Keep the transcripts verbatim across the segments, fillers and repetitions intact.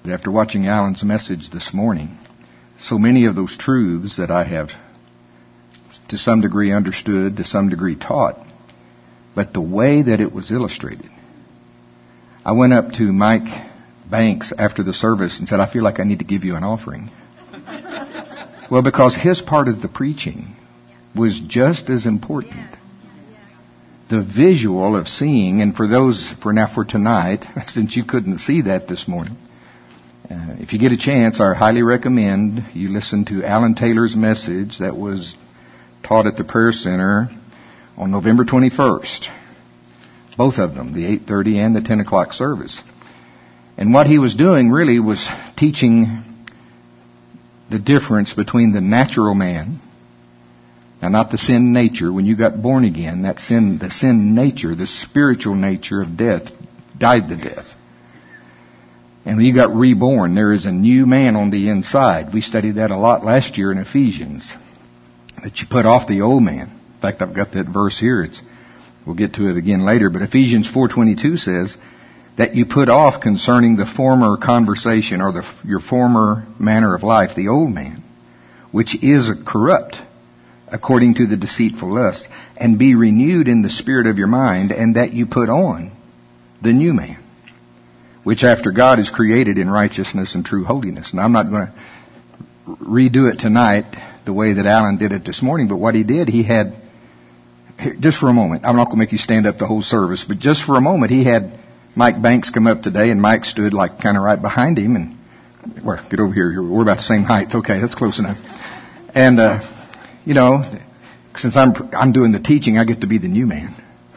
But after watching Alan's message this morning, so many of those truths that I have to some degree understood, to some degree taught, but the way that it was illustrated. I went up to Mike Banks after the service and said, I feel like I need to give you an offering. Well, because his part of the preaching was just as important. The visual of seeing, and for those, for now for tonight, since you couldn't see that this morning, uh, if you get a chance, I highly recommend you listen to Alan Taylor's message that was taught at the Prayer Center on November twenty-first. Both of them, the eight thirty and the ten o'clock service. And what he was doing really was teaching the difference between the natural man, now not the sin nature. When you got born again, that sin, the sin nature, the spiritual nature of death, died to death. And when you got reborn, there is a new man on the inside. We studied that a lot last year in Ephesians. That you put off the old man. In fact, I've got that verse here. It's, we'll get to it again later. But Ephesians four twenty-two says that you put off concerning the former conversation or the, your former manner of life, the old man, which is corrupt according to the deceitful lust, and be renewed in the spirit of your mind, and that you put on the new man, which after God is created in righteousness and true holiness. Now, I'm not going to redo it tonight the way that Alan did it this morning, but what he did, he had, just for a moment, I'm not going to make you stand up the whole service, but just for a moment, he had Mike Banks come up today, and Mike stood like kind of right behind him, and, well, get over here, we're about the same height. Okay, that's close enough. And, uh, you know, since I'm, I'm doing the teaching, I get to be the new man.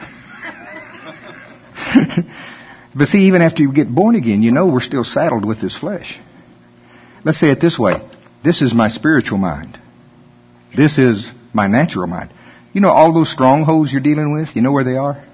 But see, even after you get born again, you know we're still saddled with this flesh. Let's say it this way. This is my spiritual mind. This is my natural mind. You know all those strongholds you're dealing with? You know where they are?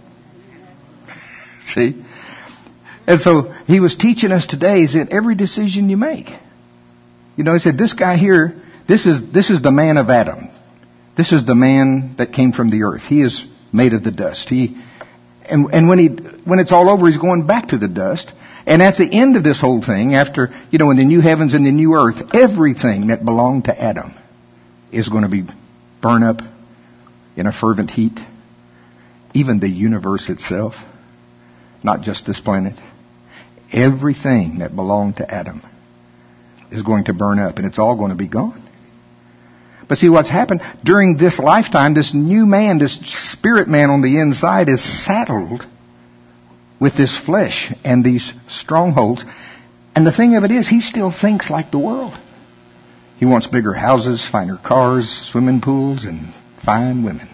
See? And so he was teaching us today is that every decision you make. You know, he said, this guy here, this is this is the man of Adam. This is the man that came from the earth. He is made of the dust. He and and when he when it's all over, he's going back to the dust. And at the end of this whole thing, after, you know, in the new heavens and the new earth, everything that belonged to Adam is going to be burned up in a fervent heat. Even the universe itself, not just this planet. Everything that belonged to Adam is going to burn up, and it's all going to be gone. But see what's happened during this lifetime, this new man, this spirit man on the inside is saddled with this flesh and these strongholds. And the thing of it is, he still thinks like the world. He wants bigger houses, finer cars, swimming pools, and fine women.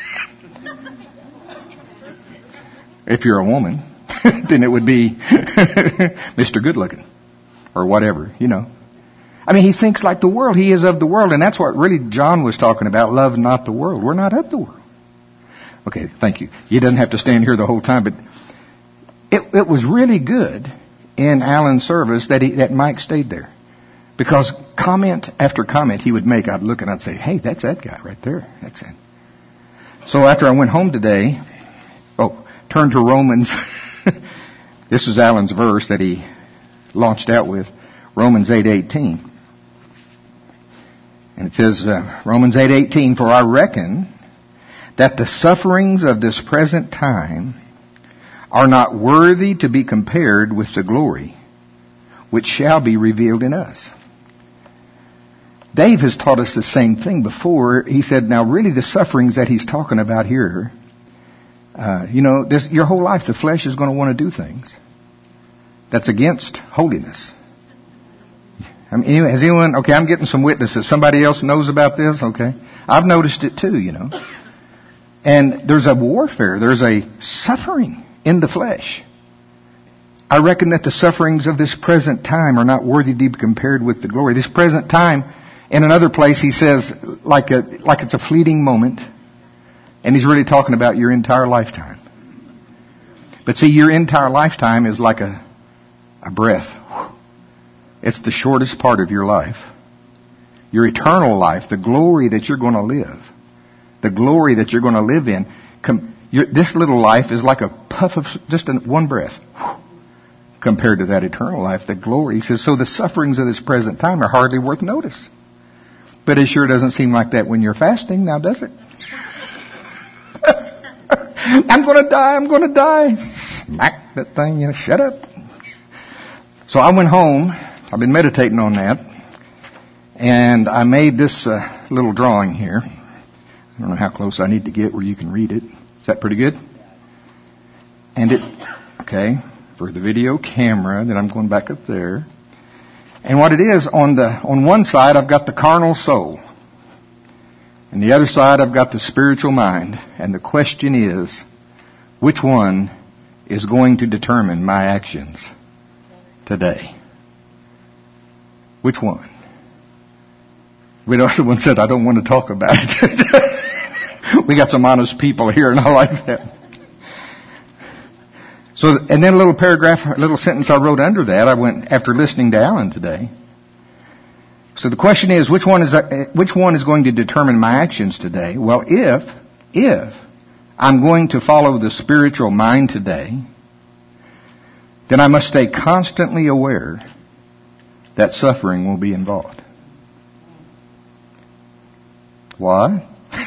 If you're a woman, then it would be Mister Good Looking or whatever, you know. I mean, he thinks like the world. He is of the world. And that's what really John was talking about. Love not the world. We're not of the world. Okay, thank you. You didn't have to stand here the whole time, but it, it was really good in Alan's service that he, that Mike stayed there. Because comment after comment he would make, I'd look and I'd say, hey, that's that guy right there. That's it. So after I went home today, oh, turn to Romans. This is Alan's verse that he launched out with, Romans eight eighteen. And it says, uh, Romans eight eighteen, for I reckon that the sufferings of this present time are not worthy to be compared with the glory which shall be revealed in us. Dave has taught us the same thing before. He said, now really the sufferings that he's talking about here, uh, you know, this, your whole life the flesh is going to want to do things that's against holiness. I mean, anyway, has anyone, okay, I'm getting some witnesses. Somebody else knows about this? Okay. I've noticed it too, you know. And there's a warfare. There's a suffering in the flesh. I reckon that the sufferings of this present time are not worthy to be compared with the glory. This present time, in another place, he says, like a, like it's a fleeting moment. And he's really talking about your entire lifetime. But see, your entire lifetime is like a, a breath. It's the shortest part of your life. Your eternal life, the glory that you're going to live, the glory that you're going to live in, com- your, this little life is like a puff of just a, one breath compared to that eternal life, the glory. He says, so the sufferings of this present time are hardly worth notice. But it sure doesn't seem like that when you're fasting, now does it? I'm going to die, I'm going to die. Smack that thing, you know, shut up. So I went home. I've been meditating on that. And I made this uh, little drawing here. I don't know how close I need to get where you can read it. Is that pretty good? And it, okay, for the video camera, then I'm going back up there. And what it is, on the on one side I've got the carnal soul. And the other side I've got the spiritual mind. And the question is, which one is going to determine my actions today? Which one? We know someone said, I don't want to talk about it. We got some honest people here and I like that. So, and then a little paragraph, a little sentence I wrote under that, I went, after listening to Alan today. So the question is, which one is, which one is going to determine my actions today? Well, if, if I'm going to follow the spiritual mind today, then I must stay constantly aware that suffering will be involved. Why?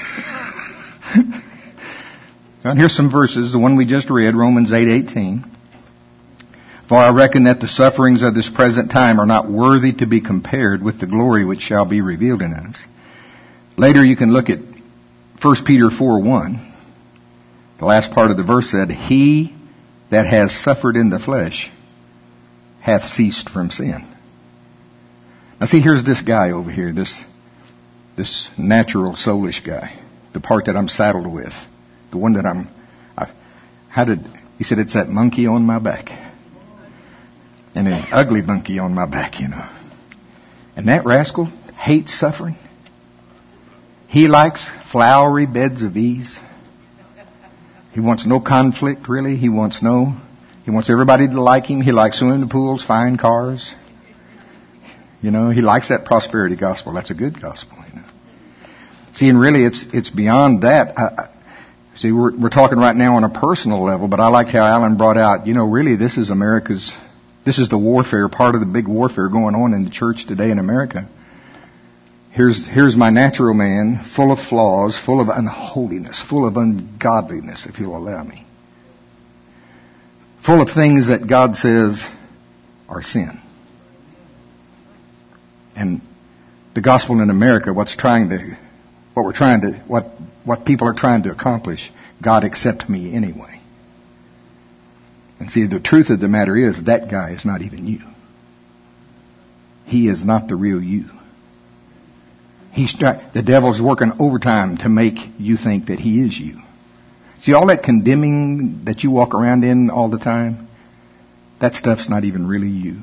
And here's some verses, the one we just read, Romans eight eighteen. For I reckon that the sufferings of this present time are not worthy to be compared with the glory which shall be revealed in us. Later you can look at First Peter four one. The last part of the verse said, He that has suffered in the flesh hath ceased from sin. Now see, here's this guy over here, this this natural soulish guy, the part that I'm saddled with, the one that I'm, I, how did, he said, it's that monkey on my back. And an ugly monkey on my back, you know. And that rascal hates suffering. He likes flowery beds of ease. He wants no conflict, really. He wants no, he wants everybody to like him. He likes swimming pools, fine cars. You know, he likes that prosperity gospel. That's a good gospel, you know. See, and really it's, it's beyond that. I, I, see, we're, we're talking right now on a personal level, but I like how Alan brought out, you know, really this is America's, this is the warfare, part of the big warfare going on in the church today in America. Here's, here's my natural man, full of flaws, full of unholiness, full of ungodliness, if you'll allow me. Full of things that God says are sin. And the gospel in America, what's trying to, what we're trying to, what, what people are trying to accomplish, God accept me anyway. And see, the truth of the matter is, that guy is not even you. He is not the real you. He's the devil's working overtime to make you think that he is you. See, all that condemning that you walk around in all the time, that stuff's not even really you.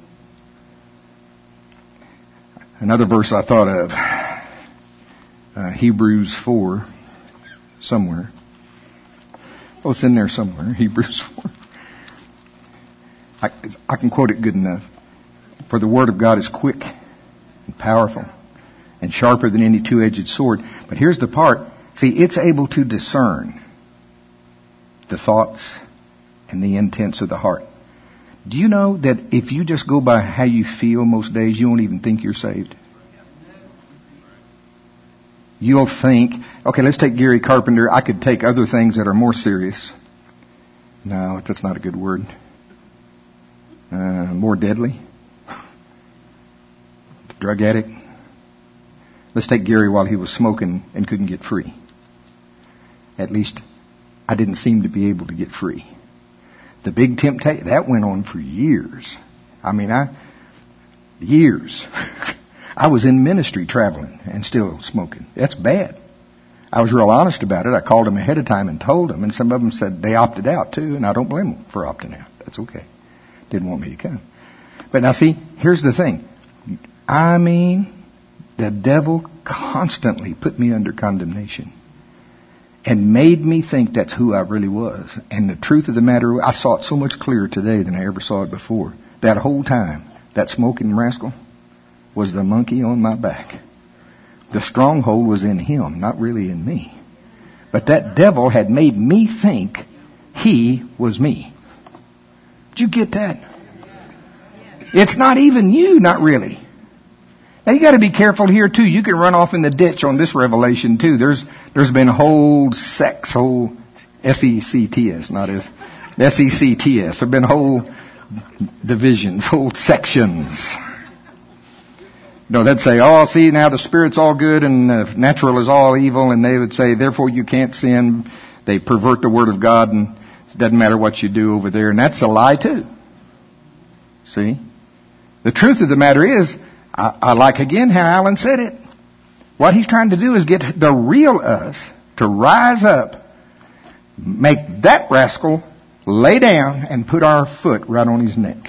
Another verse I thought of, uh, Hebrews four, somewhere. Oh, it's in there somewhere, Hebrews four. I, I can quote it good enough. For the word of God is quick and powerful and sharper than any two-edged sword. But here's the part. See, it's able to discern the thoughts and the intents of the heart. Do you know that if you just go by how you feel most days, you won't even think you're saved? You'll think, okay, let's take Gary Carpenter. I could take other things that are more serious. No, that's not a good word. Uh, more deadly. Drug addict. Let's take Gary while he was smoking and couldn't get free. At least I didn't seem to be able to get free. The big temptation, that went on for years. I mean, I, years. I was in ministry traveling and still smoking. That's bad. I was real honest about it. I called them ahead of time and told them, and some of them said they opted out too, and I don't blame them for opting out. That's okay. Didn't want me to come. But now see, here's the thing. I mean, the devil constantly put me under condemnation and made me think that's who I really was. And the truth of the matter, I saw it so much clearer today than I ever saw it before. That whole time, that smoking rascal was the monkey on my back. The stronghold was in him, not really in me. But that devil had made me think he was me. Did you get that? It's not even you, not really. Now you got to be careful here too. You can run off in the ditch on this revelation too. There's there's been whole sects, whole S E C T S, not as S E C T S. There've been whole divisions, whole sections. No, they'd say, oh, see, now the Spirit's all good and uh, natural is all evil, and they would say, therefore you can't sin. They pervert the Word of God, and it doesn't matter what you do over there, and that's a lie too. See? The truth of the matter is, I, I like again how Alan said it. What he's trying to do is get the real us to rise up, make that rascal lay down and put our foot right on his neck.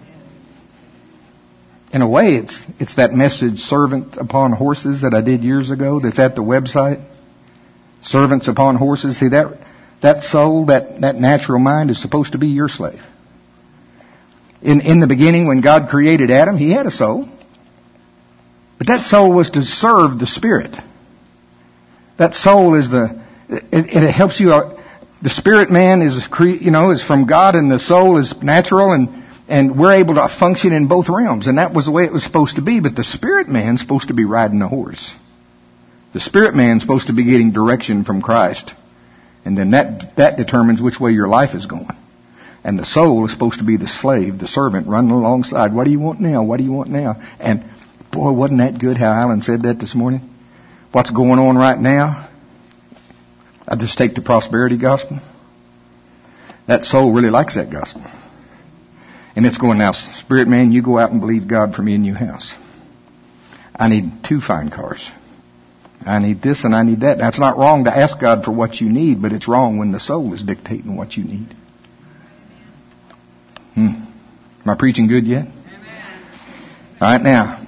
In a way, it's it's that message, Servant Upon Horses, that I did years ago that's at the website. Servants Upon Horses. See, that that soul, that, that natural mind is supposed to be your slave. In in the beginning, when God created Adam, he had a soul. But that soul was to serve the Spirit. That soul is the, it, it helps you, uh, the Spirit man is, you know, is from God, and the soul is natural, and, and we're able to function in both realms. And that was the way it was supposed to be. But the Spirit man's supposed to be riding a horse. The Spirit man's supposed to be getting direction from Christ. And then that, that determines which way your life is going. And the soul is supposed to be the slave, the servant, running alongside. What do you want now? What do you want now? And boy, wasn't that good how Alan said that this morning? What's going on right now? I just take the prosperity gospel. That soul really likes that gospel. And it's going, now, Spirit man, you go out and believe God for me and your house. I need two fine cars. I need this and I need that. Now, it's not wrong to ask God for what you need, but it's wrong when the soul is dictating what you need. Hmm. Am I preaching good yet? Amen. All right, now,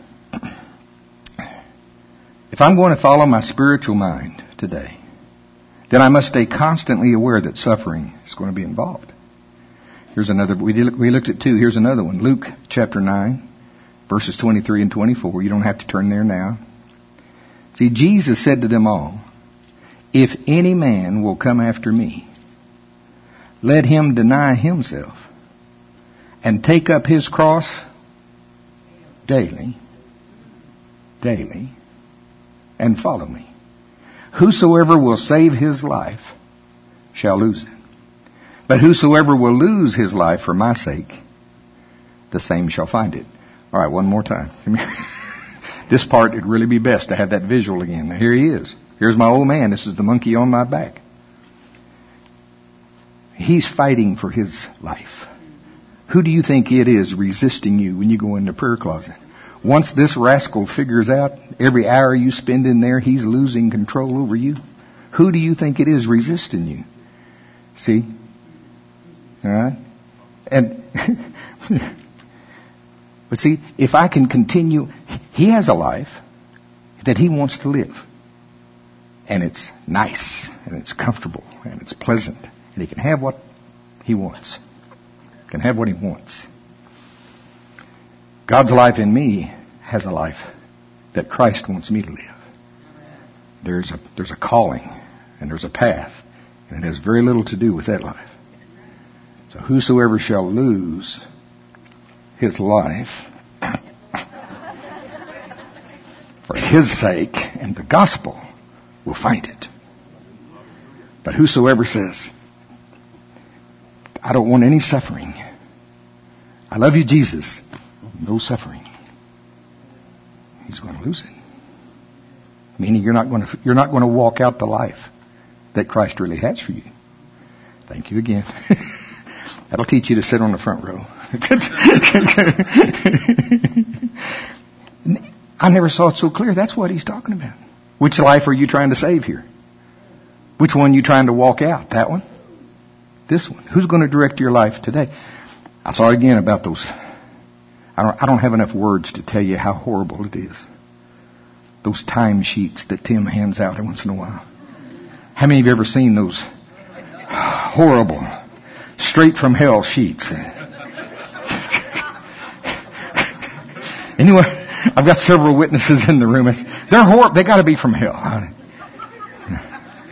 if I'm going to follow my spiritual mind today, then I must stay constantly aware that suffering is going to be involved. Here's another, we, did, we looked at two. Here's another one. Luke chapter nine, verses twenty-three and twenty-four. You don't have to turn there now. See, Jesus said to them all, if any man will come after me, let him deny himself and take up his cross daily, daily, and follow me. Whosoever will save his life shall lose it. But whosoever will lose his life for my sake, the same shall find it. All right, one more time. This part, it'd really be best to have that visual again. Now, here he is. Here's my old man. This is the monkey on my back. He's fighting for his life. Who do you think it is resisting you when you go in the prayer closet? Once this rascal figures out every hour you spend in there, he's losing control over you. Who do you think it is resisting you? See? All right? And, but see, if I can continue, he has a life that he wants to live. And it's nice, and it's comfortable, and it's pleasant. And he can have what he wants. He can have what he wants. God's life in me has a life that Christ wants me to live. There's a, there's a calling, and there's a path, and it has very little to do with that life. So whosoever shall lose his life for his sake and the gospel will find it. But whosoever says, I don't want any suffering. I love you, Jesus. No suffering. He's going to lose it. Meaning you're not going to, you're not going to walk out the life that Christ really has for you. Thank you again. That'll teach you to sit on the front row. I never saw it so clear. That's what he's talking about. Which life are you trying to save here? Which one are you trying to walk out? That one? This one? Who's going to direct your life today? I saw again about those. I don't, I don't have enough words to tell you how horrible it is. Those time sheets that Tim hands out once in a while. How many of you have ever seen those horrible, straight from hell sheets? Anyway, I've got several witnesses in the room. They're horrible. They got to be from hell.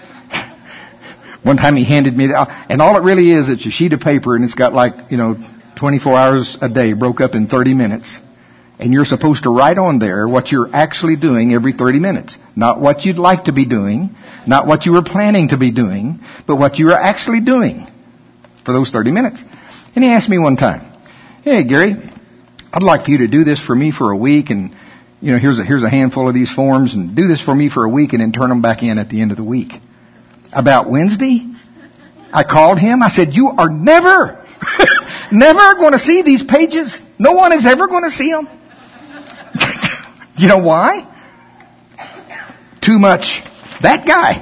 One time he handed me that, and all it really is, it's a sheet of paper, and it's got like, you know, twenty-four hours a day broke up in thirty minutes. And you're supposed to write on there what you're actually doing every thirty minutes. Not what you'd like to be doing, not what you were planning to be doing, but what you are actually doing for those thirty minutes. And he asked me one time, hey, Gary, I'd like for you to do this for me for a week, and you know, here's a, here's a handful of these forms, and do this for me for a week and then turn them back in at the end of the week. About Wednesday, I called him. I said, you are never, never going to see these pages. No one is ever going to see them. You know why? Too much that guy.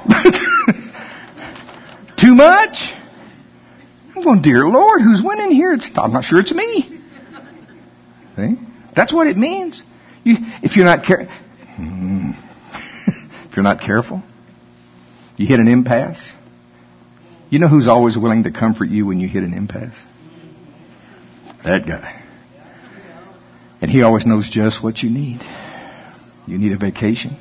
Too much? I'm going, dear Lord, who's winning here? It's, I'm not sure it's me. See? That's what it means. You, if you're not care, if you're not careful, you hit an impasse. You know who's always willing to comfort you when you hit an impasse? That guy. And he always knows just what you need. You need a vacation.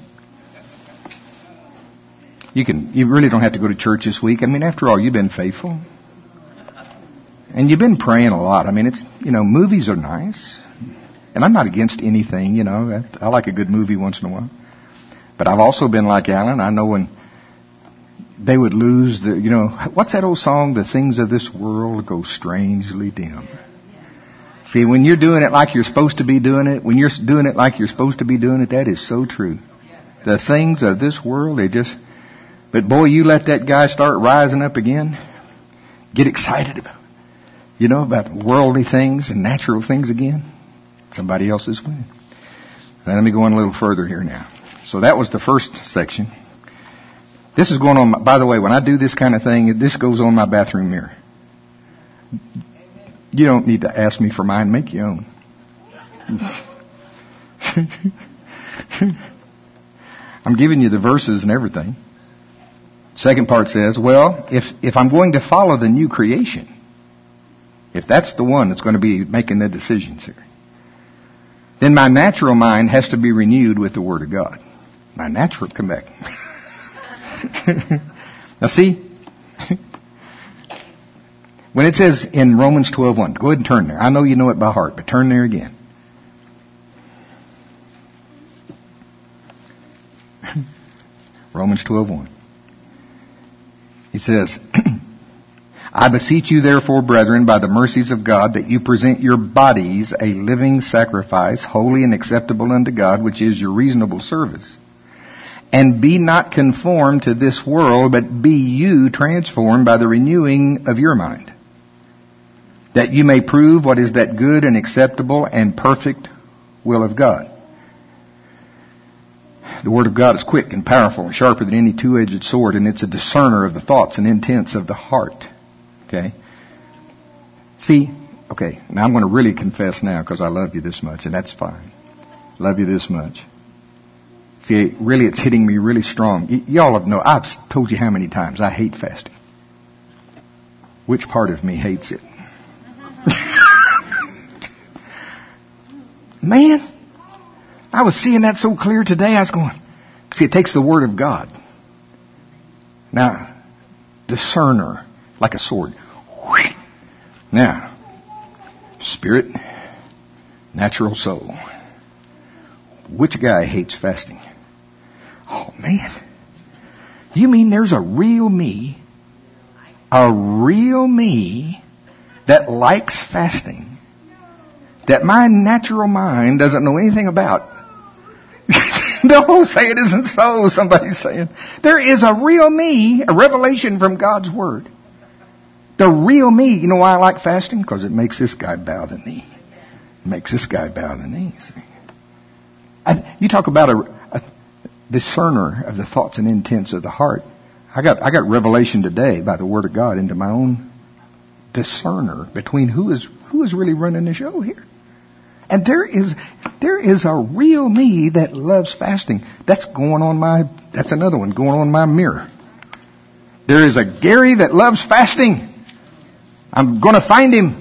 You can. You really don't have to go to church this week. I mean, after all, you've been faithful. And you've been praying a lot. I mean, it's, you know, movies are nice. And I'm not against anything, you know. I like a good movie once in a while. But I've also been like Alan. I know when they would lose the, you know, what's that old song? The things of this world go strangely dim. See, when you're doing it like you're supposed to be doing it, when you're doing it like you're supposed to be doing it, that is so true. The things of this world, they just, but boy, you let that guy start rising up again, get excited about, you know, about worldly things and natural things again, somebody else is winning. Now, let me go on a little further here now. So that was the first section. This is going on, by the way, when I do this kind of thing, this goes on my bathroom mirror. You don't need to ask me for mine. Make your own. I'm giving you the verses and everything. Second part says, well, if, if I'm going to follow the new creation, if that's the one that's going to be making the decisions here, then my natural mind has to be renewed with the Word of God. My natural, come back. Now see, when it says in Romans twelve one, go ahead and turn there. I know you know it by heart, but turn there again. Romans twelve one. He says, I beseech you therefore, brethren, by the mercies of God, that you present your bodies a living sacrifice, holy and acceptable unto God, which is your reasonable service. And be not conformed to this world, but be you transformed by the renewing of your mind, that you may prove what is that good and acceptable and perfect will of God. The Word of God is quick and powerful and sharper than any two-edged sword, and it's a discerner of the thoughts and intents of the heart. Okay? See, okay, now I'm going to really confess now because I love you this much, and that's fine. Love you this much. See, really it's hitting me really strong. Y- y'all have know, I've told you how many times I hate fasting. Which part of me hates it? Man, I was seeing that so clear today. I was going, see, it takes the Word of God. Now, discerner, like a sword. Now, spirit, natural soul. Which guy hates fasting? Oh, man. You mean there's a real me, a real me that likes fasting, that my natural mind doesn't know anything about? Don't say it isn't so, somebody's saying. There is a real me, a revelation from God's Word. The real me. You know why I like fasting? Because it makes this guy bow the knee. It makes this guy bow the knee. See? I, you talk about a, a discerner of the thoughts and intents of the heart. I got I got revelation today by the Word of God into my own discerner between who is who is really running the show here. And there is there is a real me that loves fasting. That's going on my that's another one going on my mirror. There is a Gary that loves fasting. I'm going to find him.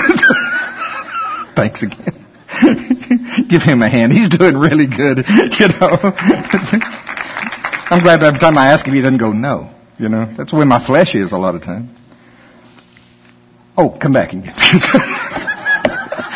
Thanks again. Give him a hand. He's doing really good, you know. I'm glad every time I ask him, he doesn't go no. You know, that's the way my flesh is a lot of times. Oh, come back again.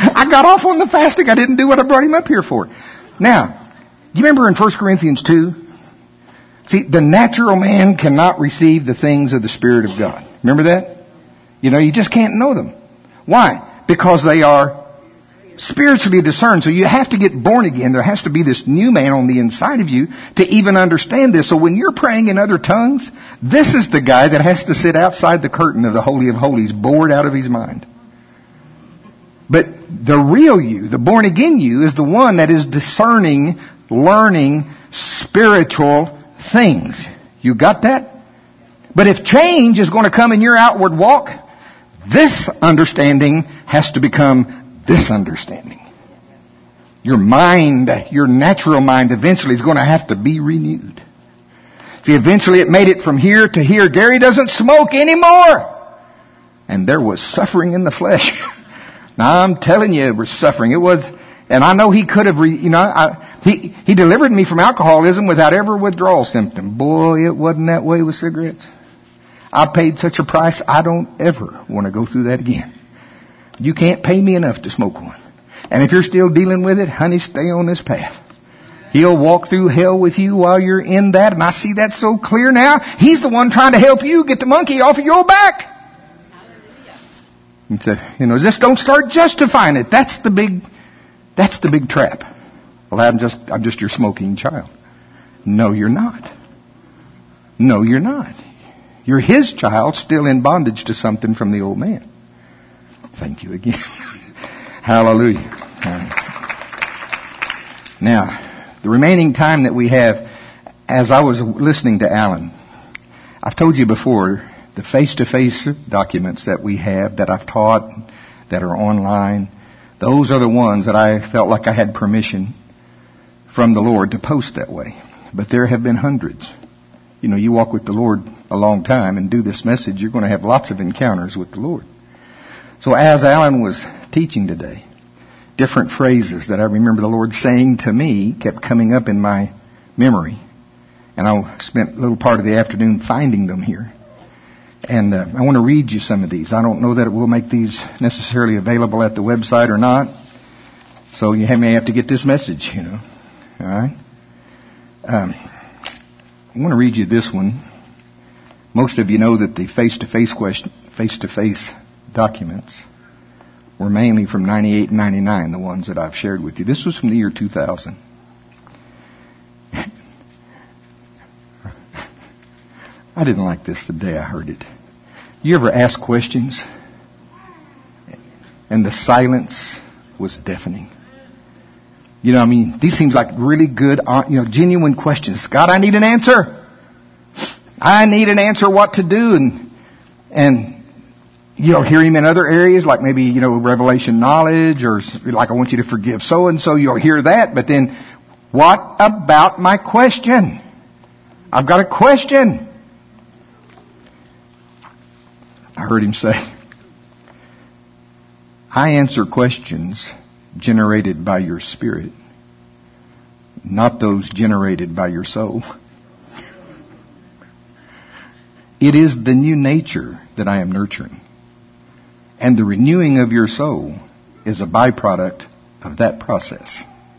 I got off on the fasting. I didn't do what I brought him up here for. Now, you remember in First Corinthians two? See, the natural man cannot receive the things of the Spirit of God. Remember that? You know, you just can't know them. Why? Because they are spiritually discerned. So you have to get born again. There has to be this new man on the inside of you to even understand this. So when you're praying in other tongues, this is the guy that has to sit outside the curtain of the Holy of Holies, bored out of his mind. But the real you, the born again you, is the one that is discerning, learning spiritual things. You got that? But if change is going to come in your outward walk, this understanding has to become this understanding. Your mind, your natural mind eventually is going to have to be renewed. See, eventually it made it from here to here. Gary doesn't smoke anymore. And there was suffering in the flesh. Now I'm telling you, it was suffering. It was, and I know he could have, re, you know, I, he, he delivered me from alcoholism without ever withdrawal symptom. Boy, it wasn't that way with cigarettes. I paid such a price, I don't ever want to go through that again. You can't pay me enough to smoke one. And if you're still dealing with it, honey, stay on this path. He'll walk through hell with you while you're in that. And I see that so clear now. He's the one trying to help you get the monkey off of your back. And so, you know, just don't start justifying it. That's the big, that's the big trap. Well, I'm just, I'm just your smoking child. No, you're not. No, you're not. You're his child, still in bondage to something from the old man. Thank you again. Hallelujah. Now, the remaining time that we have, as I was listening to Alan, I've told you before, the face-to-face documents that we have, that I've taught, that are online, those are the ones that I felt like I had permission from the Lord to post that way. But there have been hundreds. You know, you walk with the Lord a long time and do this message, you're going to have lots of encounters with the Lord. So as Alan was teaching today, different phrases that I remember the Lord saying to me kept coming up in my memory. And I spent a little part of the afternoon finding them here. And uh, I want to read you some of these. I don't know that it will make these necessarily available at the website or not. So you may have to get this message, you know. All right? Um, I want to read you this one. Most of you know that the face-to-face question, face-to-face documents were mainly from ninety-eight and ninety-nine, the ones that I've shared with you. This was from the year two thousand. I didn't like this the day I heard it. You ever ask questions and the silence was deafening? You know, I mean, these seems like really good, you know, genuine questions. God, I need an answer. I need an answer what to do. And, and you'll hear him in other areas, like maybe, you know, revelation knowledge, or like, I want you to forgive so-and-so. You'll hear that. But then, what about my question? I've got a question. I heard him say, I answer questions generated by your spirit, not those generated by your soul. It is the new nature that I am nurturing. And the renewing of your soul is a byproduct of that process.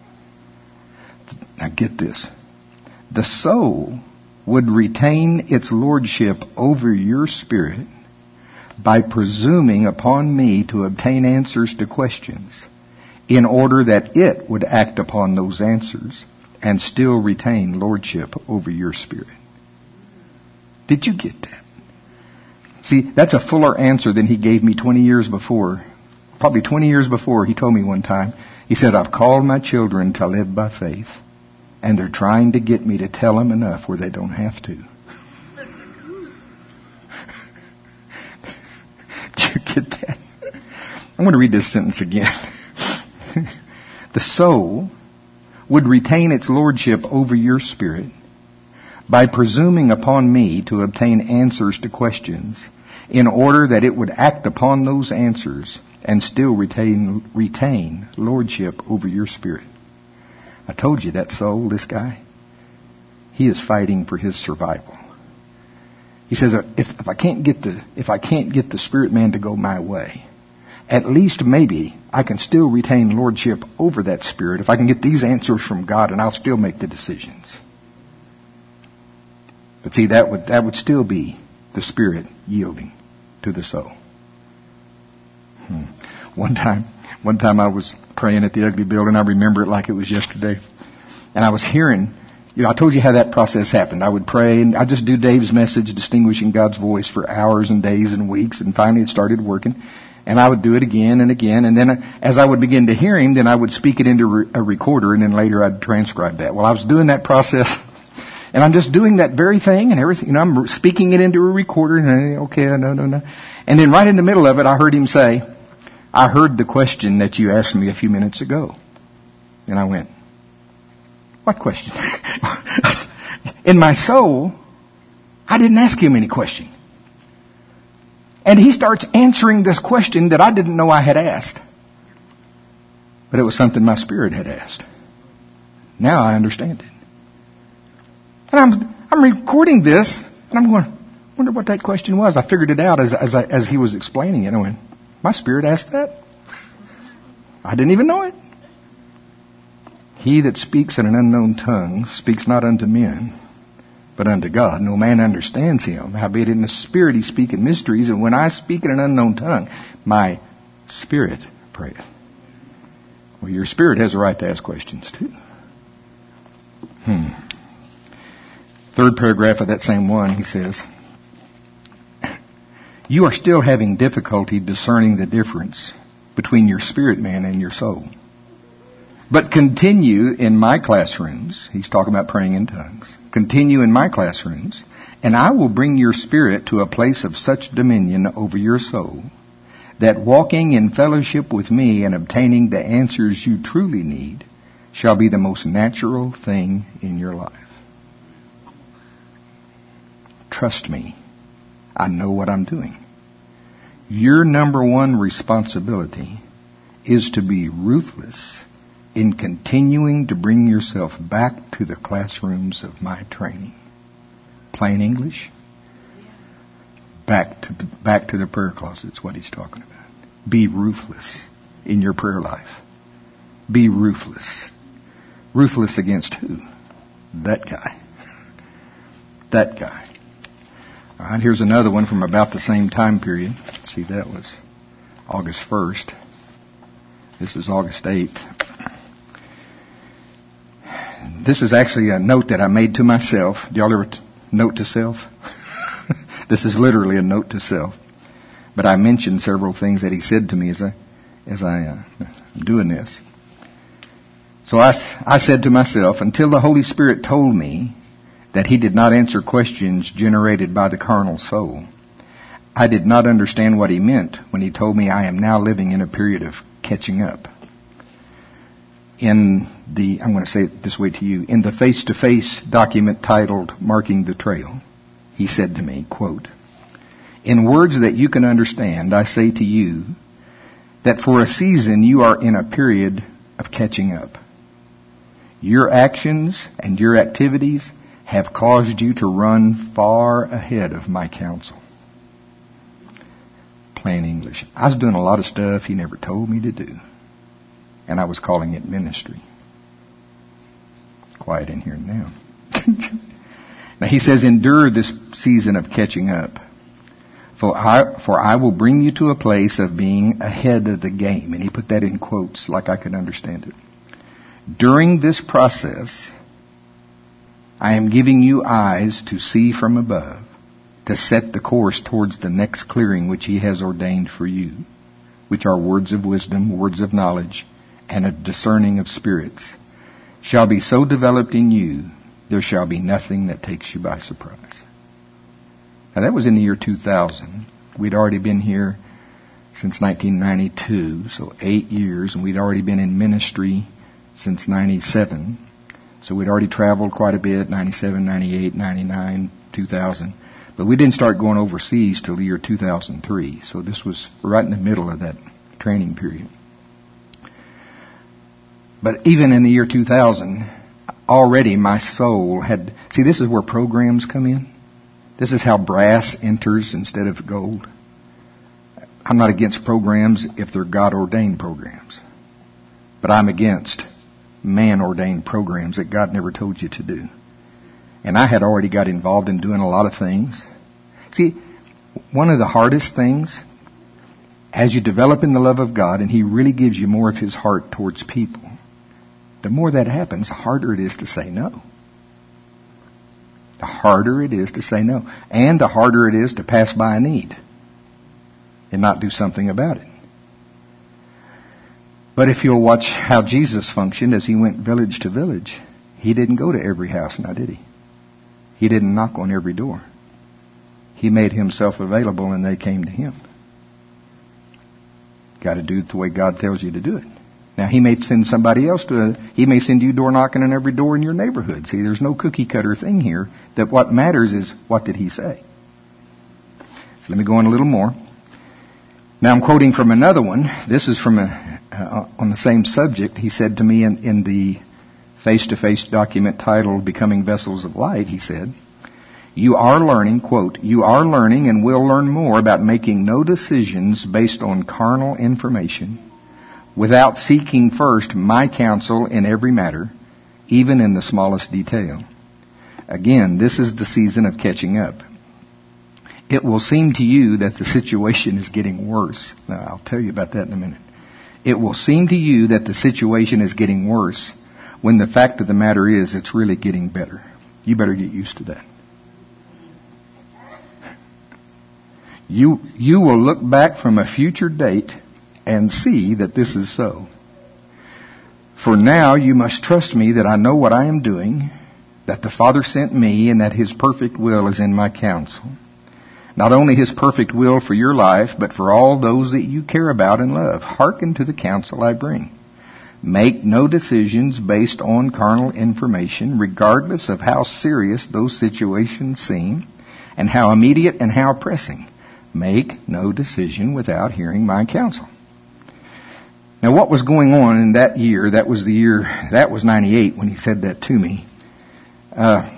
Now get this. The soul would retain its lordship over your spirit by presuming upon me to obtain answers to questions, in order that it would act upon those answers and still retain lordship over your spirit. Did you get that? See, that's a fuller answer than he gave me twenty years before. Probably twenty years before, he told me one time, he said, I've called my children to live by faith, and they're trying to get me to tell them enough where they don't have to. Did you get that? I'm going to read this sentence again. The soul would retain its lordship over your spirit by presuming upon me to obtain answers to questions, in order that it would act upon those answers and still retain retain lordship over your spirit. I told you that soul, this guy, he is fighting for his survival. He says, if, if I can't get the if I can't get the spirit man to go my way, at least maybe I can still retain lordship over that spirit if I can get these answers from God, and I'll still make the decisions. But see, that would that would still be the spirit yielding to the soul. Hmm. One time, one time I was praying at the Ugly Building. I remember it like it was yesterday. And I was hearing, you know, I told you how that process happened. I would pray, and I'd just do Dave's message, distinguishing God's voice, for hours and days and weeks, and finally it started working. And I would do it again and again, and then as I would begin to hear Him, then I would speak it into a recorder, and then later I'd transcribe that. Well, I was doing that process, and I'm just doing that very thing and everything. You know, I'm speaking it into a recorder, and I, okay, no, no, no. And then right in the middle of it, I heard Him say, I heard the question that you asked me a few minutes ago. And I went, what question? In my soul, I didn't ask Him any question. And He starts answering this question that I didn't know I had asked. But it was something my spirit had asked. Now I understand it. And I'm I'm recording this, and I'm going, I wonder what that question was. I figured it out as as, I, as He was explaining it. I went, my spirit asked that? I didn't even know it. He that speaks in an unknown tongue speaks not unto men, but unto God. No man understands him. Howbeit in the spirit he speaketh mysteries, and when I speak in an unknown tongue, my spirit prayeth. Well, your spirit has a right to ask questions too. Hmm. Third paragraph of that same one, he says, you are still having difficulty discerning the difference between your spirit man and your soul. But continue in my classrooms. He's talking about praying in tongues. Continue in my classrooms, and I will bring your spirit to a place of such dominion over your soul that walking in fellowship with me and obtaining the answers you truly need shall be the most natural thing in your life. Trust me. I know what I'm doing. Your number one responsibility is to be ruthless in continuing to bring yourself back to the classrooms of my training. Plain English? Back to, back to the prayer closet's what he's talking about. Be ruthless in your prayer life. Be ruthless. Ruthless against who? That guy. That guy. All right, here's another one from about the same time period. See, that was August first. This is August eighth. This is actually a note that I made to myself. Do y'all ever t- note to self? This is literally a note to self. But I mentioned several things that he said to me as I, as I uh, am doing this. So I, I said to myself, until the Holy Spirit told me that He did not answer questions generated by the carnal soul, I did not understand what He meant when He told me I am now living in a period of catching up. In the, I'm going to say it this way to you, in the face-to-face document titled Marking the Trail, he said to me, quote, in words that you can understand, I say to you that for a season you are in a period of catching up. Your actions and your activities have caused you to run far ahead of my counsel. Plain English. I was doing a lot of stuff He never told me to do. And I was calling it ministry. Quiet in here now. Now he says, endure this season of catching up. For I, for I will bring you to a place of being ahead of the game. And he put that in quotes like I could understand it. During this process, I am giving you eyes to see from above, to set the course towards the next clearing which He has ordained for you, which are words of wisdom, words of knowledge, and a discerning of spirits, shall be so developed in you, there shall be nothing that takes you by surprise. Now that was in the year two thousand. We'd already been here since nineteen ninety-two, so eight years, and we'd already been in ministry since ninety-seven. So we'd already traveled quite a bit, ninety-seven, ninety-eight, ninety-nine, two thousand. But we didn't start going overseas till the year two thousand three. So this was right in the middle of that training period. But even in the year two thousand, already my soul had... See, this is where programs come in. This is how brass enters instead of gold. I'm not against programs if they're God-ordained programs. But I'm against man-ordained programs that God never told you to do. And I had already got involved in doing a lot of things. See, one of the hardest things, as you develop in the love of God and He really gives you more of His heart towards people, the more that happens, the harder it is to say no. The harder it is to say no. And the harder it is to pass by a need and not do something about it. But if you'll watch how Jesus functioned as He went village to village, He didn't go to every house now, did He? He didn't knock on every door. He made Himself available and they came to Him. Got to do it the way God tells you to do it. Now, He may send somebody else to, He may send you door knocking on every door in your neighborhood. See, there's no cookie cutter thing here. That what matters is, what did He say? So let me go on a little more. Now I'm quoting from another one. This is from a, uh, on the same subject. He said to me in, in the face-to-face document titled Becoming Vessels of Light, he said, you are learning, quote, you are learning and will learn more about making no decisions based on carnal information without seeking first my counsel in every matter, even in the smallest detail. Again, this is the season of catching up. It will seem to you that the situation is getting worse. Now, I'll tell you about that in a minute. It will seem to you that the situation is getting worse when the fact of the matter is it's really getting better. You better get used to that. You, you will look back from a future date and see that this is so. For now you must trust me that I know what I am doing, that the Father sent me, and that His perfect will is in my counsel. Not only His perfect will for your life, but for all those that you care about and love. Hearken to the counsel I bring. Make no decisions based on carnal information, regardless of how serious those situations seem, and how immediate and how pressing. Make no decision without hearing my counsel. Now, what was going on in that year? That was the year, that was ninety-eight when he said that to me. Uh,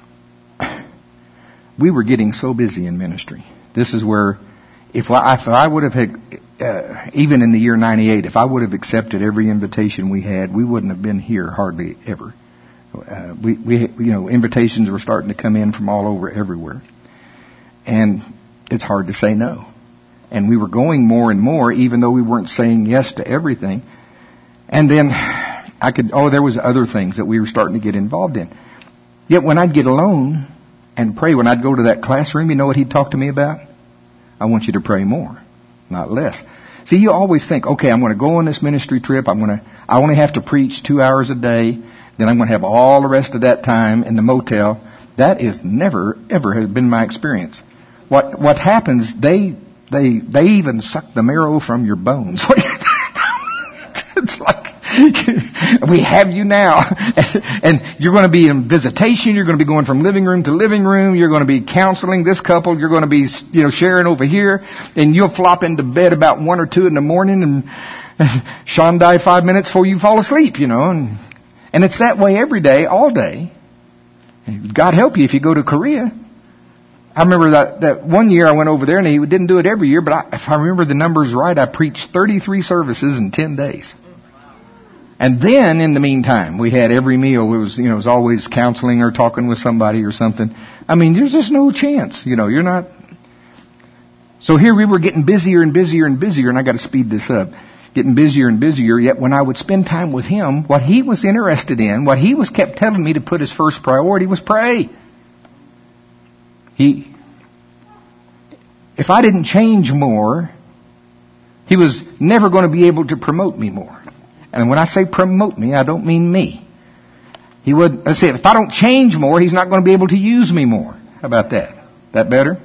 we were getting so busy in ministry. This is where, if I, if I would have had, uh, even in the year ninety-eight, if I would have accepted every invitation we had, we wouldn't have been here hardly ever. Uh, we, we, you know, invitations were starting to come in from all over everywhere. And it's hard to say no. And we were going more and more, even though we weren't saying yes to everything. And then I could, oh, there was other things that we were starting to get involved in. Yet when I'd get alone and pray, when I'd go to that classroom, you know what he'd talk to me about? I want you to pray more, not less. See, you always think, okay, I'm going to go on this ministry trip. I'm going to, I only have to preach two hours a day. Then I'm going to have all the rest of that time in the motel. That is never, ever has been my experience. What, what happens, they, They they even suck the marrow from your bones. It's like, we have you now. And you're going to be in visitation. You're going to be going from living room to living room. You're going to be counseling this couple. You're going to be, you know, sharing over here. And you'll flop into bed about one or two in the morning and Sean die five minutes before you fall asleep, you know. And, and it's that way every day, all day. God help you if you go to Korea. I remember that, that one year I went over there, and he didn't do it every year, but I, if I remember the numbers right, I preached thirty-three services in ten days. And then, in the meantime, we had every meal. It was, you know, it was always counseling or talking with somebody or something. I mean, there's just no chance. You know, you're not. So here we were getting busier and busier and busier, and I got to speed this up. Getting busier and busier, yet when I would spend time with him, what he was interested in, what he was kept telling me to put as first priority was pray. He, if I didn't change more, he was never going to be able to promote me more. And when I say promote me, I don't mean me. He would, I say, if I don't change more, he's not going to be able to use me more. How about that? That better?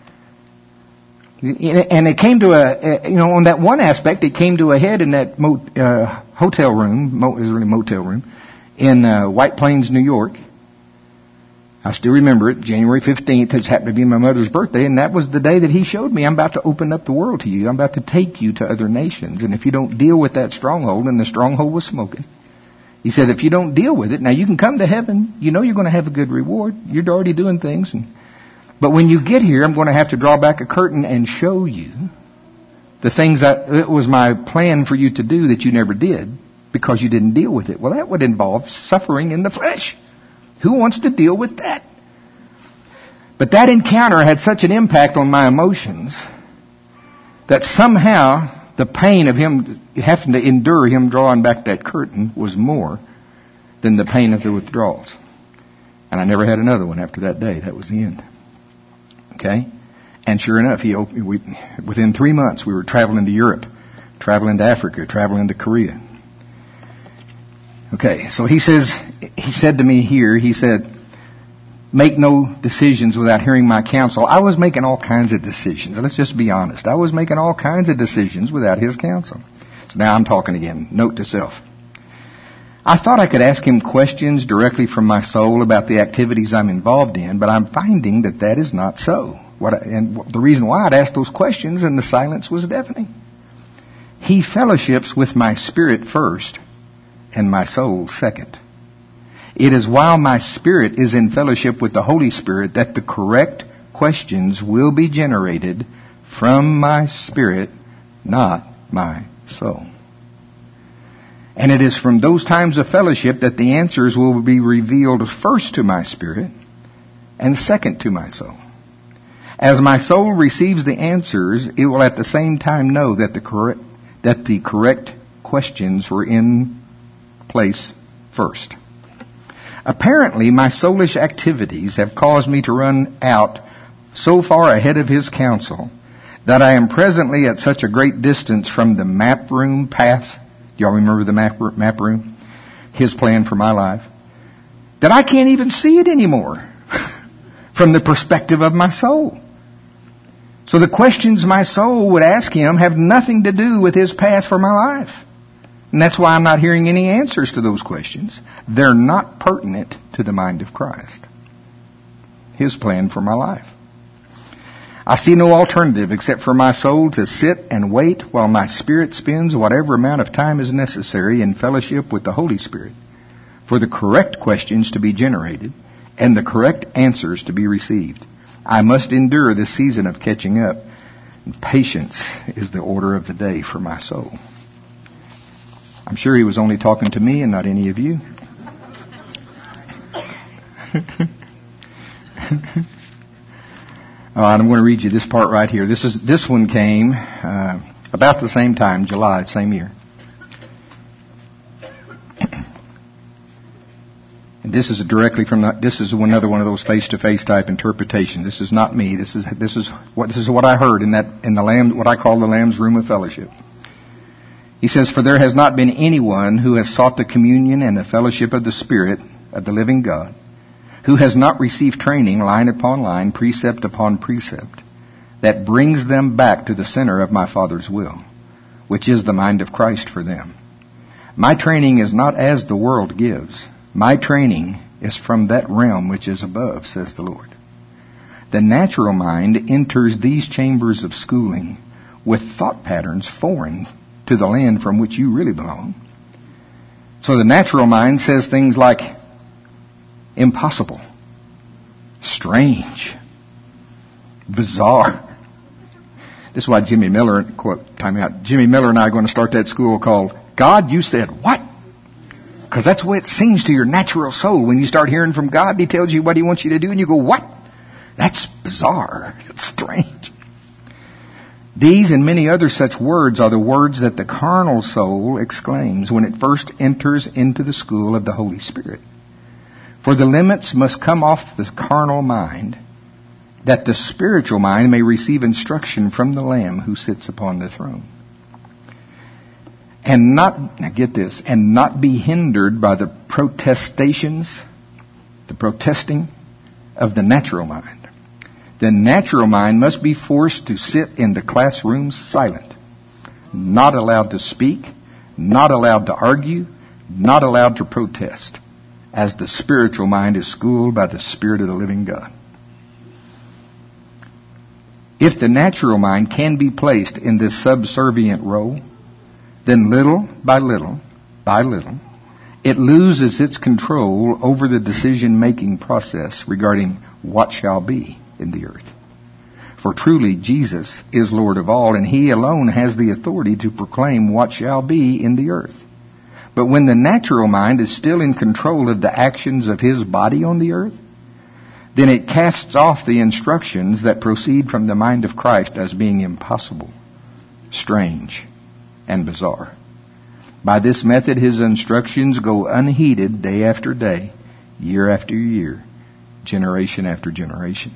And it came to a, you know, on that one aspect, it came to a head in that mo, uh, hotel room, mo, it was really a motel room, in uh, White Plains, New York. I still remember it, January fifteenth, it happened to be my mother's birthday, and that was the day that he showed me, I'm about to open up the world to you. I'm about to take you to other nations. And if you don't deal with that stronghold, and the stronghold was smoking, he said, if you don't deal with it, now you can come to heaven, you know you're going to have a good reward. You're already doing things. And, but when you get here, I'm going to have to draw back a curtain and show you The things that it was my plan for you to do that you never did because you didn't deal with it. Well, that would involve suffering in the flesh. Who wants to deal with that? But that encounter had such an impact on my emotions that somehow the pain of him having to endure him drawing back that curtain was more than the pain of the withdrawals. And I never had another one after that day. That was the end. Okay? And sure enough, he opened, we, within three months, we were traveling to Europe, traveling to Africa, traveling to Korea. Okay, so he says, he said to me here, he said, make no decisions without hearing my counsel. I was making all kinds of decisions. Let's just be honest. I was making all kinds of decisions without his counsel. So now I'm talking again. Note to self. I thought I could ask him questions directly from my soul about the activities I'm involved in, but I'm finding that that is not so. What I, and the reason why I'd asked those questions and the silence was deafening. He fellowships with my spirit first and my soul second. It is while my spirit is in fellowship with the Holy Spirit that the correct questions will be generated from my spirit, not my soul. And it is from those times of fellowship that the answers will be revealed first to my spirit and second to my soul. As my soul receives the answers, it will at the same time know that the correct, that the correct questions were in place first. Apparently, my soulish activities have caused me to run out so far ahead of his counsel that I am presently at such a great distance from the map room path. Y'all remember the map, map room? His plan for my life. That I can't even see it anymore from the perspective of my soul. So the questions my soul would ask him have nothing to do with his path for my life. And that's why I'm not hearing any answers to those questions. They're not pertinent to the mind of Christ. His plan for my life. I see no alternative except for my soul to sit and wait while my spirit spends whatever amount of time is necessary in fellowship with the Holy Spirit for the correct questions to be generated and the correct answers to be received. I must endure this season of catching up. And patience is the order of the day for my soul. I'm sure he was only talking to me and not any of you. Uh, I'm going to read you this part right here. This is this one came uh, about the same time, July, same year. And this is directly from the, this is another one of those face-to-face type interpretations. This is not me. This is this is what this is what I heard in that in the Lamb, what I call the Lamb's Room of Fellowship. He says, "For there has not been anyone who has sought the communion and the fellowship of the Spirit of the living God, who has not received training line upon line, precept upon precept, that brings them back to the center of my Father's will, which is the mind of Christ for them. My training is not as the world gives. My training is from that realm which is above, says the Lord. The natural mind enters these chambers of schooling with thought patterns foreign to the land from which you really belong. So the natural mind says things like, impossible, strange, bizarre. This is why Jimmy Miller, quote, time out, Jimmy Miller and I are going to start that school called, God, you said what? Because that's the way it seems to your natural soul. When you start hearing from God, He tells you what He wants you to do, and you go, what? That's bizarre. It's strange. These and many other such words are the words that the carnal soul exclaims when it first enters into the school of the Holy Spirit. For the limits must come off the carnal mind, that the spiritual mind may receive instruction from the Lamb who sits upon the throne. And not, now get this, and not be hindered by the protestations, the protesting of the natural mind. The natural mind must be forced to sit in the classroom silent, not allowed to speak, not allowed to argue, not allowed to protest, as the spiritual mind is schooled by the Spirit of the living God. If the natural mind can be placed in this subservient role, then little by little, by little, it loses its control over the decision-making process regarding what shall be in the earth. For truly Jesus is Lord of all, and He alone has the authority to proclaim what shall be in the earth. But when the natural mind is still in control of the actions of his body on the earth, then it casts off the instructions that proceed from the mind of Christ as being impossible, strange, and bizarre. By this method, his instructions go unheeded day after day, year after year, generation after generation.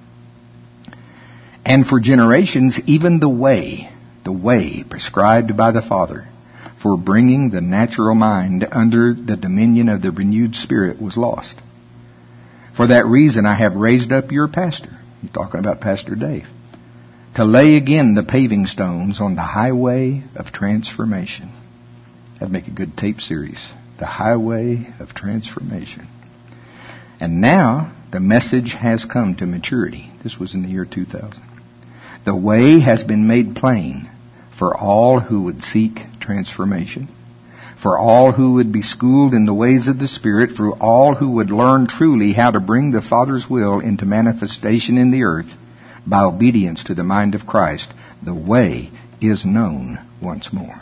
And for generations, even the way, the way prescribed by the Father for bringing the natural mind under the dominion of the renewed Spirit was lost. For that reason, I have raised up your pastor, I'm talking about Pastor Dave, to lay again the paving stones on the highway of transformation. That'd make a good tape series. The highway of transformation. And now, the message has come to maturity. This was in the year two thousand. The way has been made plain for all who would seek transformation, for all who would be schooled in the ways of the Spirit, for all who would learn truly how to bring the Father's will into manifestation in the earth by obedience to the mind of Christ. The way is known once more.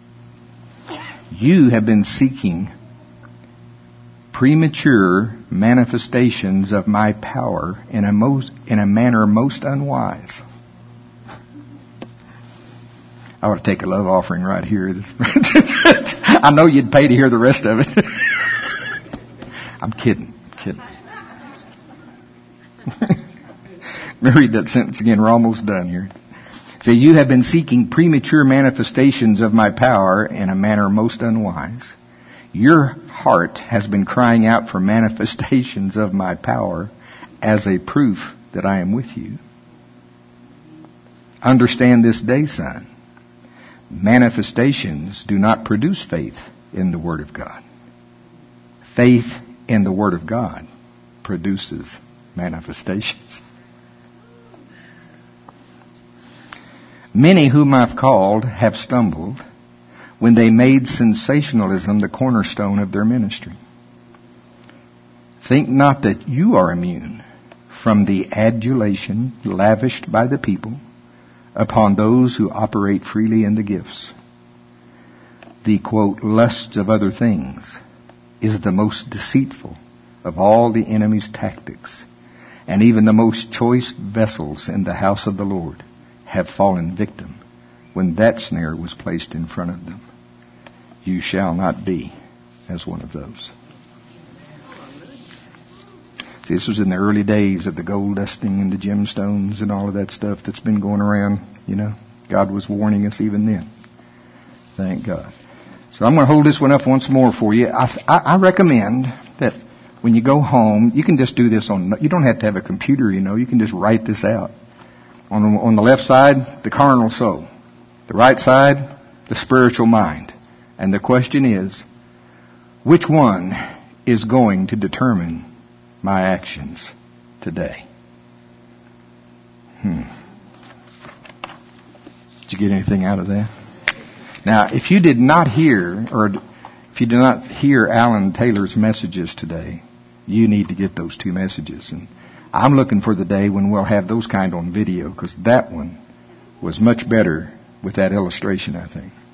You have been seeking premature manifestations of my power in a most, in a manner most unwise. I ought to take a love offering right here. I know you'd pay to hear the rest of it. I'm kidding. kidding. Let me read that sentence again. We're almost done here. So you have been seeking premature manifestations of my power in a manner most unwise. Your heart has been crying out for manifestations of my power as a proof that I am with you. Understand this day, son. Manifestations do not produce faith in the Word of God. Faith in the Word of God produces manifestations. Many whom I've called have stumbled when they made sensationalism the cornerstone of their ministry. Think not that you are immune from the adulation lavished by the people upon those who operate freely in the gifts. The, quote, lust of other things is the most deceitful of all the enemy's tactics, and even the most choice vessels in the house of the Lord have fallen victim when that snare was placed in front of them. You shall not be as one of those. See, this was in the early days of the gold dusting and the gemstones and all of that stuff that's been going around. You know, God was warning us even then. Thank God. So I'm going to hold this one up once more for you. I, I, I recommend that when you go home, you can just do this on, you don't have to have a computer, you know, you can just write this out. On the, on the left side, the carnal soul. The right side, the spiritual mind. And the question is, which one is going to determine my actions today? Hmm. Did you get anything out of that? Now, if you did not hear, or if you did not hear Alan Taylor's messages today, you need to get those two messages. And I'm looking for the day when we'll have those kind on video, because that one was much better with that illustration, I think.